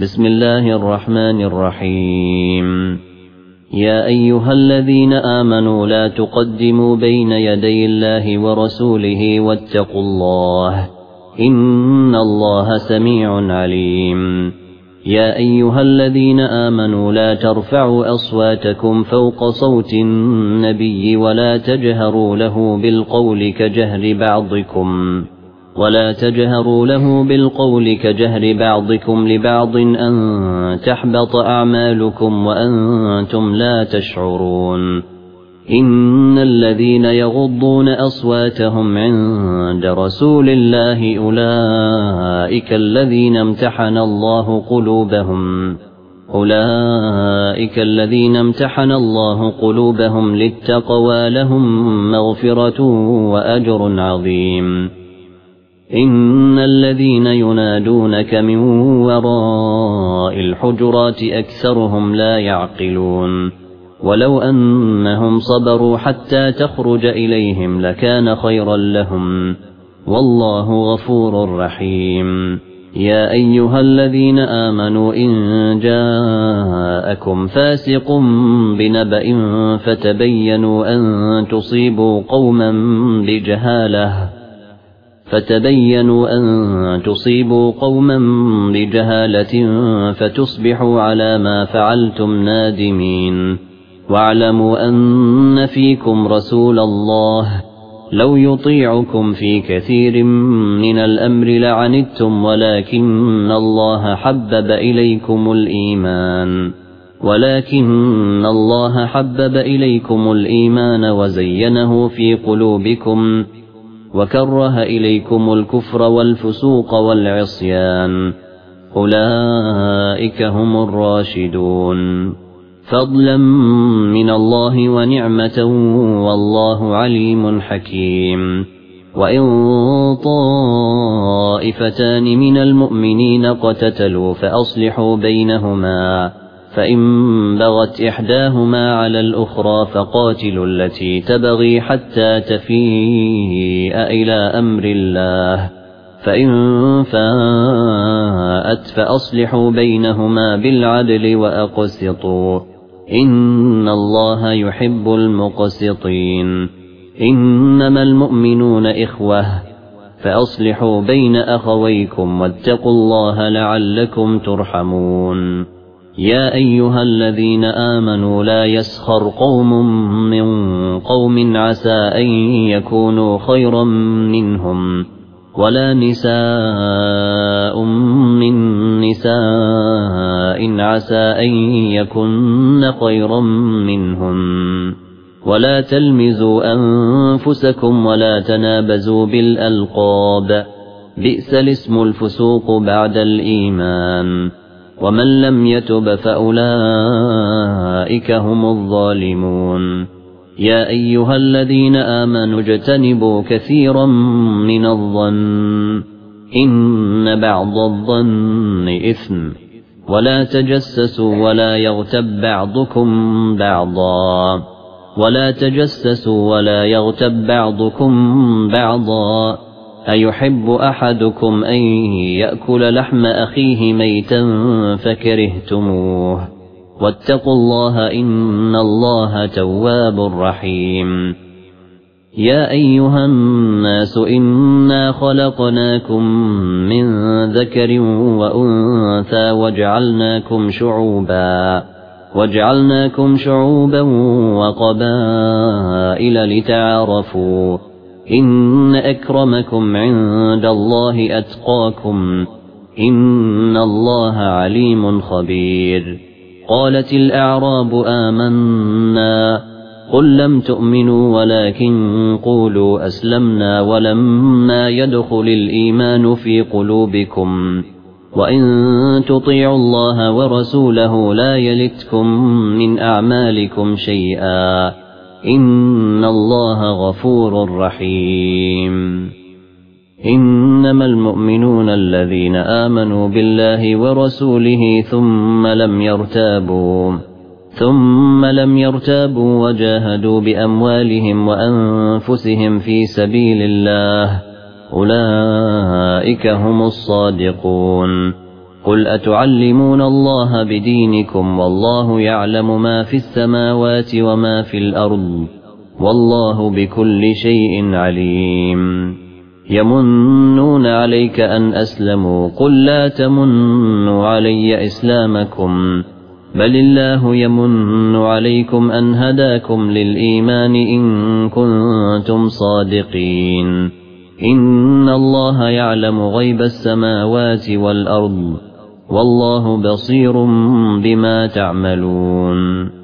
بسم الله الرحمن الرحيم. يا أيها الذين آمنوا لا تقدموا بين يدي الله ورسوله واتقوا الله إن الله سميع عليم. يا أيها الذين آمنوا لا ترفعوا أصواتكم فوق صوت النبي ولا تجهروا له بالقول كجهر بعضكم لبعض أن تحبط أعمالكم وأنتم لا تشعرون. إن الذين يغضون أصواتهم عند رسول الله أولئك الذين امتحن الله قلوبهم للتقوى لهم مغفرة وأجر عظيم. إن الذين ينادونك من وراء الحجرات أكثرهم لا يعقلون. ولو أنهم صبروا حتى تخرج إليهم لكان خيرا لهم والله غفور رحيم. يا أيها الذين آمنوا إن جاءكم فاسق بنبأ فتبينوا أن تصيبوا قوما بجهالة فتصبحوا على ما فعلتم نادمين. واعلموا أن فيكم رسول الله لو يطيعكم في كثير من الأمر لعنتم ولكن الله حبب إليكم الإيمان وزينه في قلوبكم وكره إليكم الكفر والفسوق والعصيان أولئك هم الراشدون فضلا من الله ونعمة والله عليم حكيم. وإن طائفتان من المؤمنين اقتتلوا فأصلحوا بينهما فإن بغت إحداهما على الأخرى فقاتلوا التي تبغي حتى تفيء إلى أمر الله فإن فاءت فأصلحوا بينهما بالعدل وأقسطوا إن الله يحب المقسطين. إنما المؤمنون إخوة فأصلحوا بين أخويكم واتقوا الله لعلكم ترحمون. يا أيها الذين آمنوا لا يسخر قوم من قوم عسى أن يكونوا خيرا منهم ولا نساء من نساء عسى أن يكن خيرا منهم ولا تلمزوا أنفسكم ولا تنابزوا بالألقاب بئس الاسم الفسوق بعد الإيمان ومن لم يتب فأولئك هم الظالمون. يا أيها الذين آمنوا اجتنبوا كثيرا من الظن إن بعض الظن إثم ولا تجسسوا ولا يغتب بعضكم بعضا أيحب أحدكم أن يأكل لحم أخيه ميتا فكرهتموه واتقوا الله إن الله تواب رحيم. يا أيها الناس إنا خلقناكم من ذكر وأنثى وجعلناكم شعوبا وقبائل لتعارفوا إن أكرمكم عند الله أتقاكم إن الله عليم خبير. قالت الأعراب آمنا قل لم تؤمنوا ولكن قولوا أسلمنا ولما يدخل الإيمان في قلوبكم وإن تطيعوا الله ورسوله لا يلتكم من أعمالكم شيئا إن الله غفور رحيم. إنما المؤمنون الذين آمنوا بالله ورسوله ثم لم يرتابوا وجاهدوا بأموالهم وأنفسهم في سبيل الله أولئك هم الصادقون. قل أتعلمون الله بدينكم والله يعلم ما في السماوات وما في الأرض والله بكل شيء عليم يمنون عليك أن أسلموا قل لا تمنوا علي إسلامكم بل الله يمن عليكم أن هداكم للإيمان إن كنتم صادقين إن الله يعلم غيب السماوات والأرض والله بصير بما تعملون